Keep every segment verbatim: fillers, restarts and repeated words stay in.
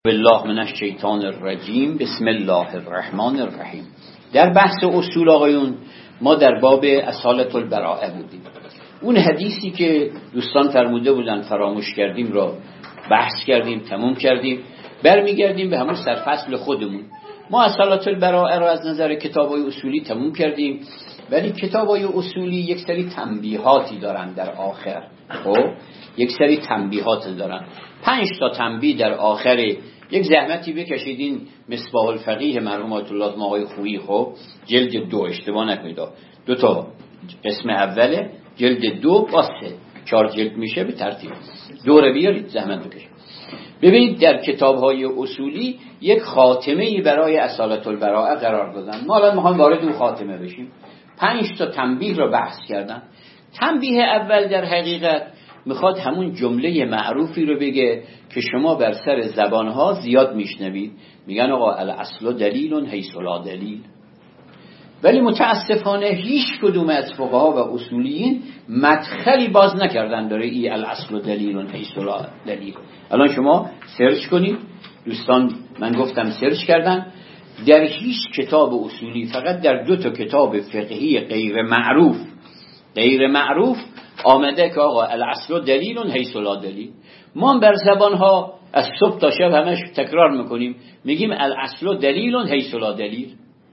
بالله من الشیطان الرجیم. بسم الله الرحمن الرحیم. در بحث اصول آقایون ما در باب اصالة البراءه بودیم. اون حدیثی که دوستان فرموده بودن فراموش کردیم را بحث کردیم، تموم کردیم. برمیگردیم به همون سرفصل خودمون. ما اصالة البراءه را از نظر کتابای اصولی تموم کردیم، ولی کتابای اصولی یک سری تنبیهاتی دارن در آخر. خب یک سری تنبیهات دارن، پنج تا تنبیه در آخر. یک زحمتی بکشیدین مصباح الفقیه مرحوم آیت الله آقای خویی، خب جلد دو، اشتباه نکنید، دو تا قسم اوله، جلد دو با سه، چهار جلد میشه به ترتیب. دوره بیارید زحمت بکشید. ببینید در کتاب‌های اصولی یک خاتمه‌ای برای اصالة البراءه قرار دادن. ما الان می‌خوایم وارد اون خاتمه بشیم. پنج تا تنبیه رو بحث کردن. تنبیه اول در حقیقت میخواد همون جمله معروفی رو بگه که شما بر سر زبانها زیاد میشنوید، میگن آقا الاصل دلیل حیث لا دلیل. ولی متاسفانه هیچ کدوم از فقها و اصولیین مدخلی باز نکردن داره ای الاصل دلیل حیث لا دلیل. الان شما سرچ کنید، دوستان من گفتم سرچ کردن، در هیچ کتاب اصولی، فقط در دو تا کتاب فقهی غیر معروف غیر معروف آمده که آقا الاصل دلیل حیث لا دلیل. ما بر زبانها از صبح تا شب همش تکرار میکنیم، میگیم الاصل دلیل حیث لا دلیل.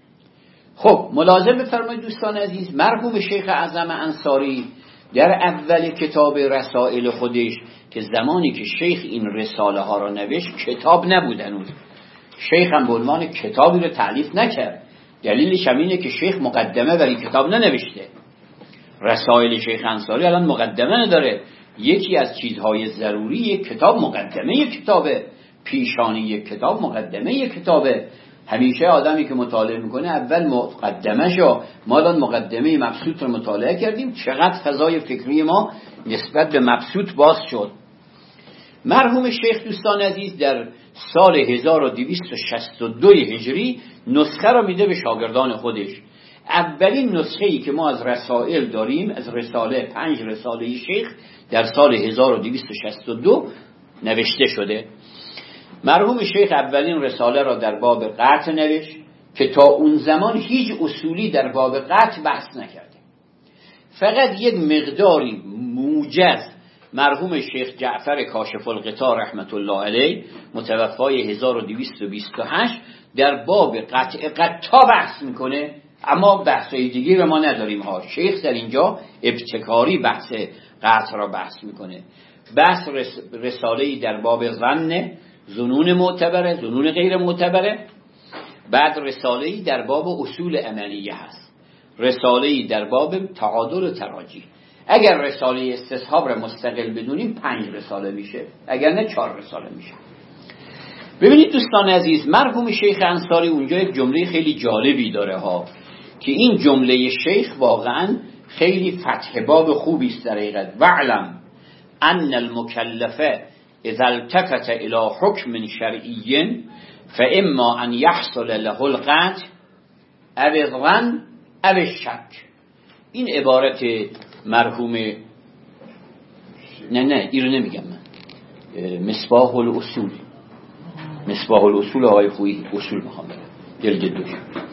خب ملاحظه بفرمایید دوستان عزیز، مرحوم شیخ اعظم انصاری در اول کتاب رسائل خودش، که زمانی که شیخ این رساله ها را نوشت کتاب نبود هنوز، شیخ هم به عنوان کتابی رو تعلیف نکرد. دلیلش هم اینه که شیخ مقدمه برای کتاب ننوشته. رسائل شیخ انصاری الان مقدمه نداره. یکی از چیزهای ضروری یک کتاب مقدمه یک کتابه، پیشانی یک کتاب مقدمه یک کتابه. همیشه آدمی که مطالعه میکنه اول مقدمه شو. ما الان مقدمه مبسوط رو مطالعه کردیم، چقدر فضای فکری ما نسبت به مبسوط باز شد. مرحوم شیخ دوستان عزیز در سال هزار و دویست و شصت و دو هجری نسخه را میده به شاگردان خودش. اولین نسخه‌ای که ما از رسائل داریم، از رساله پنج رساله شیخ در سال هزار و دویست و شصت و دو نوشته شده. مرحوم شیخ اولین رساله را در باب قطع نوشت که تا اون زمان هیچ اصولی در باب قطع بحث نکرده. فقط یک مقداری موجز مرحوم شیخ جعفر کاشف الغطا رحمت الله علیه متوفای هزار و دویست و بیست و هشت در باب قطع قطع بحث میکنه، اما بحثای دیگه به ما نداریم ها. شیخ در اینجا ابتکاری بحث قطع را بحث میکنه. بحث رساله‌ای در باب ظن، ظنون معتبره، ظنون غیر معتبره. بعد رساله‌ای در باب اصول عملیه هست، رساله‌ای در باب تعادل و تراجیح. اگر رساله استصحاب را مستقل بدونیم پنج رساله میشه، اگر نه چهار رساله میشه. ببینید دوستان عزیز، مرحوم شیخ انصاری اونجا یک جمله خیلی جالبی داره ها، که این جمله شیخ واقعا خیلی فتح باب خوبی است در حقیقت. وعلم ان المکلف اذا التفت الى حکم شرعی فاما ان يحصل له القطع او الظن او الشک. این عبارت مرحوم نه نه این رو نمیگم من، مصباح الاصول مصباح الاصول آقای خویی اصول میخوام برم جلد دوش.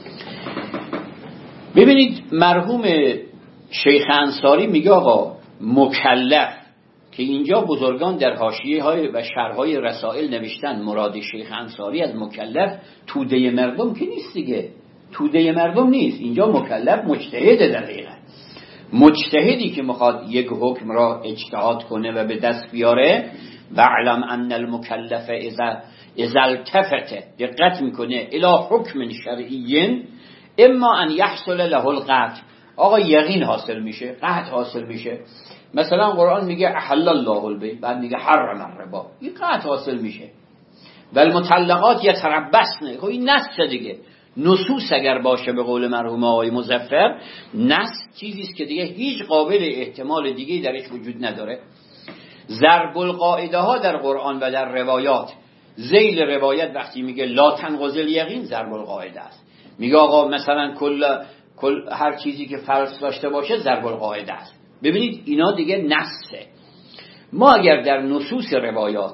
ببینید مرحوم شیخ انصاری میگه آقا مکلف، که اینجا بزرگان در حاشیه های و شرح های رسائل نوشتن مراد شیخ انصاری از مکلف توده مردم که نیست دیگه، توده مردم نیست. اینجا مکلف مجتهده، در حقیقت مجتهدی که میخواد یک حکم را اجتهاد کنه و به دست بیاره. وعلم ان المکلف اذا اذا التفت، دقت میکنه، الى حکم شرعی اما ان يحصل له القطع، آقا یقین حاصل میشه، قطع حاصل میشه. مثلا قرآن میگه احل الله البیع، بعد میگه حرم الربا، این قطع حاصل میشه. والمطلقات یتربصن، خب این نص دیگه. نصوص اگر باشه به قول مرحوم آقای مظفر، نص چیزی است که دیگه هیچ قابل احتمال دیگه درش وجود نداره. ضرب القاعده ها در قرآن و در روایات، ذیل روایت وقتی میگه لا تنقض الیقین ضرب القاعده است. میگه آقا مثلا کل کل هر چیزی که فرض داشته باشه ضرب القاعده است. ببینید اینا دیگه نصه. ما اگر در نصوص روایات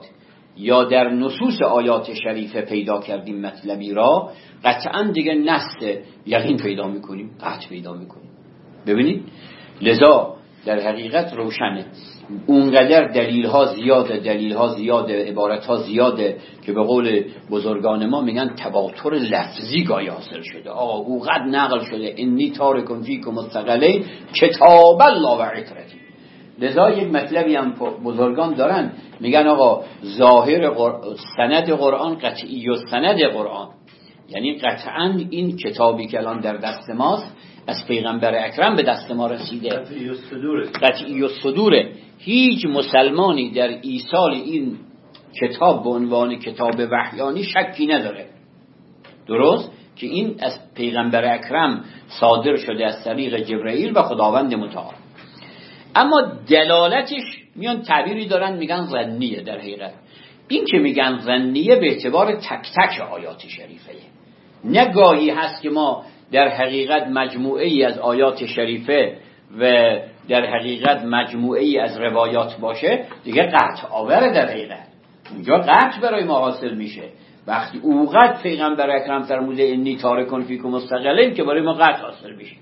یا در نصوص آیات شریفه پیدا کردیم مطلبی را، قطعا دیگه نص یقین پیدا میکنیم، قطع پیدا میکنیم. ببینید لذا در حقیقت روشنه، اونقدر دلیل ها زیاده، دلیل ها زیاده، عبارت ها زیاده که به قول بزرگان ما میگن تواتر لفظی گاهی حاصل شده. آقا اونقدر نقل شده انی تارکم فیکم الثقلین کتاب الله و عترتی. لذا یک مطلبی هم بزرگان دارن، میگن آقا ظاهر قر... سند قرآن قطعی و سند قرآن، یعنی قطعا این کتابی که الان در دست ماست از پیغمبر اکرم به دست ما رسیده، قطعی و صدوره. هیچ مسلمانی در ایصال این کتاب به عنوان کتاب وحیانی شکی نداره، درست که این از پیغمبر اکرم صادر شده از طریق جبرئیل و خداوند متعال. اما دلالتش میان تعبیری دارن میگن ظنیه. در حقیقت این که میگن ظنیه به اعتبار تک تک آیات شریفه، نه گاهی هست که ما در حقیقت مجموعه ای از آیات شریفه و در حقیقت مجموعه ای از روایات باشه دیگه قطع آوره. در حقیقت اونجا قطع برای ما حاصل میشه وقتی اوقات پیغمبر اکرم فرموده انی تارکون فیکم الثقلین که برای ما قطع حاصل میشه.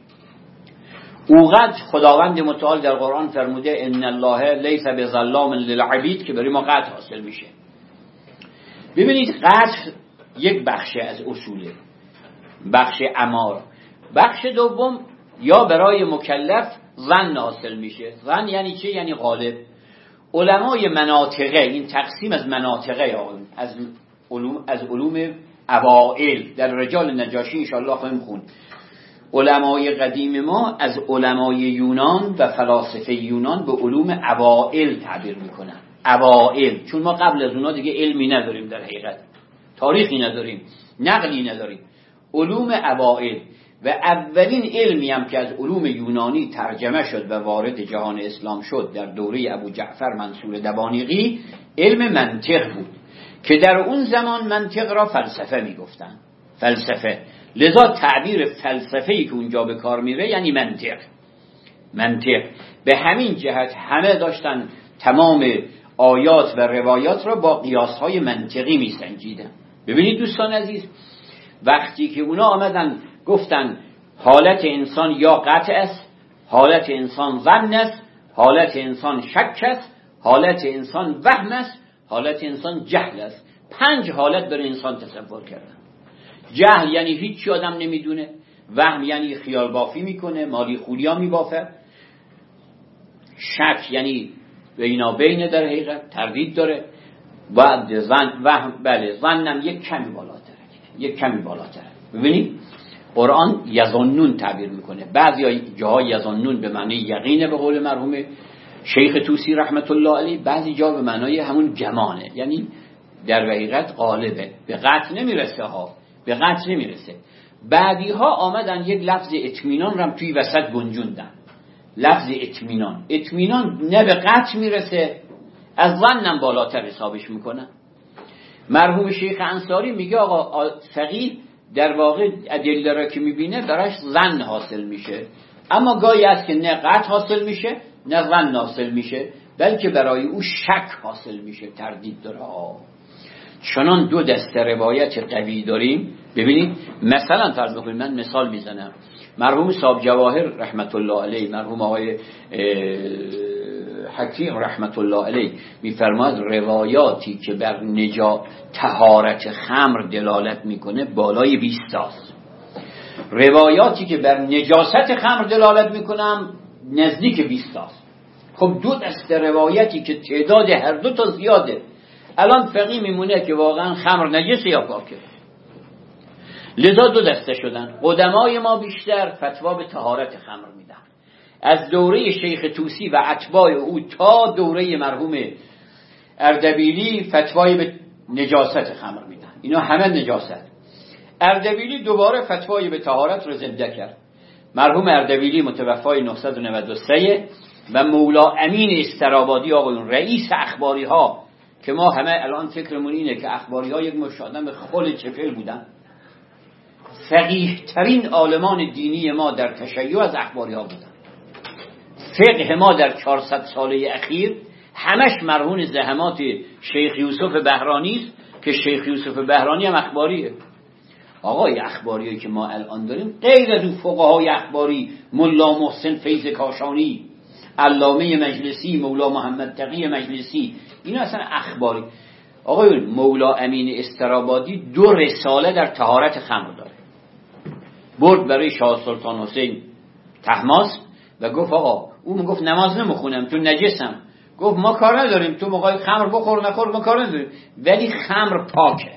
اوقات خداوند متعال در قرآن فرموده ان الله لیس بظلام للعبید که برای ما قطع حاصل میشه. ببینید قطع یک بخش از اصوله، بخش امار. بخش دوم یا برای مکلف ظن حاصل میشه. ظن یعنی چه؟ یعنی غالب. علمای مناطقه، این تقسیم از مناطقه آقایون، از علوم از علوم اوائل در رجال نجاشی انشاءالله خواهیم خوند. علمای قدیم ما از علمای یونان و فلاسفه یونان به علوم اوائل تعبیر میکنن. اوائل، چون ما قبل از اونا دیگه علمی نداریم، در حقیقت تاریخی نداریم، نقلی نداریم. علوم اوائل و اولین علمی هم که از علوم یونانی ترجمه شد و وارد جهان اسلام شد در دوره ابو جعفر منصور دبانیقی علم منطق بود که در اون زمان منطق را فلسفه میگفتن. فلسفه، لذا تعبیر فلسفه‌ای که اونجا به کار میره یعنی منطق. منطق به همین جهت همه داشتن تمام آیات و روایات را با قیاس‌های منطقی میسنجیدن. ببینید دوستان عزیز، وقتی که اونا آمدن گفتن حالت انسان یا قطع است، حالت انسان ظن است، حالت انسان شک است، حالت انسان وهم است، حالت انسان جهل است. پنج حالت برای انسان تصور کردن. جهل یعنی هیچی آدم نمیدونه، وهم یعنی خیال بافی میکنه، مالی خولیا میبافه، شک یعنی بینا بینه، در حقیقت تردید داره، بعد ظن وهم بله ظنم یک کمی بالاتره، یک کمی بالاتره. ببینید قرآن یظنون تعبیر میکنه، بعضی جاها یظنون به معنی یقینه به قول مرحوم شیخ طوسی رحمت الله علیه، بعضی جا به معنای همون گمانه، یعنی در حقیقت غالبه، به قطع نمیرسه ها، به قطع نمیرسه. بعدی ها آمدن یک لفظ اطمینان رو هم توی وسط گنجوندن. لفظ اطمینان، اطمینان نه به قطع میرسه، از ظنم بالاتر حسابش میکنن. مرحوم شیخ انصاری میگه آقا فقیه در واقع ادله را که میبینه براش ظن حاصل میشه، اما گاهی است که نه قطع حاصل میشه نه ظن حاصل میشه، بلکه برای او شک حاصل میشه، تردید داره. چنان دو دسته روایت قوی داریم. ببینید مثلا فرض بکنید، من مثال میزنم، مرحوم صاحب جواهر رحمت الله علیه، مرحوم آقای حکیم رحمت الله علیه میفرماد روایاتی که بر نجا طهارت خمر دلالت میکنه بالای بیست تاست، روایاتی که بر نجاست خمر دلالت میکنم نزدیک بیست تاست. خب دو دسته روایتی که تعداد هر دو تا زیاده، الان فقیه میمونه که واقعا خمر نجسه یا پاکه. لذا دو دسته شدن. قدمای ما بیشتر فتوا به طهارت خمر میدن، از دوره شیخ طوسی و اتباع او تا دوره مرحوم اردبیلی فتوای به نجاست خمر میدن، اینا همه نجاست. اردبیلی دوباره فتوای به طهارت رو زنده کرد. مرحوم اردبیلی متوفای نهصد و نود و سه و مولا امین استرابادی آقایون رئیس اخباری ها، که ما همه الان فکرمون اینه که اخباری ها یک مشت آدم خل چپل بودن، فقیه ترین عالمان دینی ما در تشیع از اخباری ها بودن. فقه ما در چهارصد ساله اخیر همش مرهون زحمات شیخ یوسف بهرانی است که شیخ یوسف بهرانی هم اخباریه. آقای اخباریایی که ما الان داریم غیر از اون فقهای اخباری، ملا محسن فیض کاشانی، علامه مجلسی، مولا محمد تقی مجلسی، اینا اصلا اخباری. آقای مولا امین استرابادی دو رساله در طهارت خمر داره، برد برای شاه سلطان حسین طهماسب و گفت آقا، اون گفت نماز نمیخونم تو نجسم، گفت ما کار نداریم، تو موقع خمر بخور نخور ما کار نداریم، ولی خمر پاکه.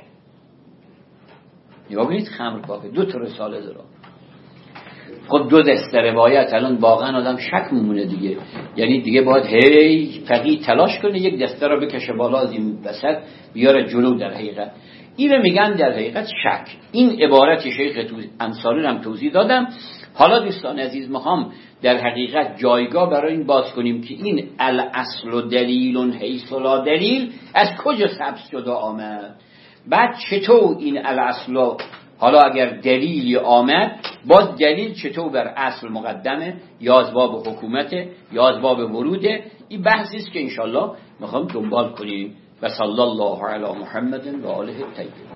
نگاه کنید خمر پاکه. دو تا رساله داره. خب دو دسته روایت الان واقعا آدم شک میمونه دیگه، یعنی دیگه باید هی فقیه تلاش کنه یک دسته رو بکشه بالا از این وسط بیاره جلو. در حقیقت این رو میگن در حقیقت شک. این عبارت شیخ انصاری رو هم توضیح دادم. حالا دوستان عزیز میخوام در حقیقت جایگاه برای این باز کنیم که این الاصل و دلیل حیث لا دلیل از کجا ثبت شده آمد، بعد چطور این الاصل، حالا اگر دلیلی آمد باز دلیل چطور بر اصل مقدمه یا از باب حکومته یا از باب وروده. این بحثی است که انشالله میخوام دنبال کنیم. و صلی الله علی محمد و آله الطاهرین.